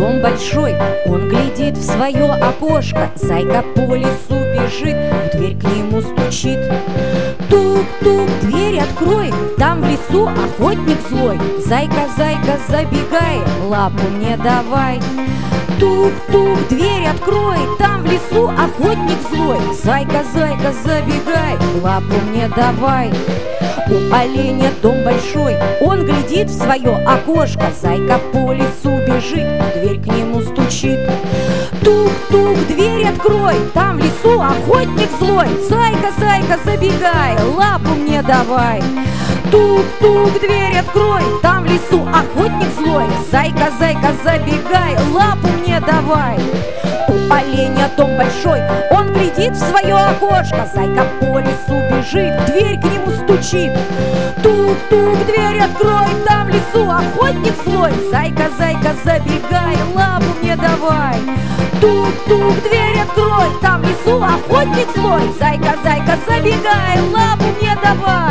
дом большой, он глядит в свое окошко. Зайка по лесу бежит, в дверь к нему стучит. Тук-тук, дверь открой, там в лесу охотник злой. Зайка, зайка, забегай, лапу мне давай. Тук-тук, дверь открой, там в лесу охотник злой. Зайка, зайка, забегай, лапу мне давай. У оленя дом большой, он глядит в свое окошко. Зайка по лесу бежит, в дверь к нему стучит. Тук-тук, дверь открой, там в лесу охотник злой. Зайка, зайка, забегай, лапу мне давай. Тук-тук, дверь открой, там в лесу охотник злой. Зайка, зайка, забегай, лапу мне давай. У оленя дом большой, он глядит в свое окошко. Зайка по лесу бежит, в дверь к нему стучит. Тук-тук, дверь открой, там в лесу охотник злой. Зайка, зайка, забегай, лапу мне давай. Тук-тук, дверь открой, там в лесу охотник злой. Зайка, зайка, забегай, лапу мне давай.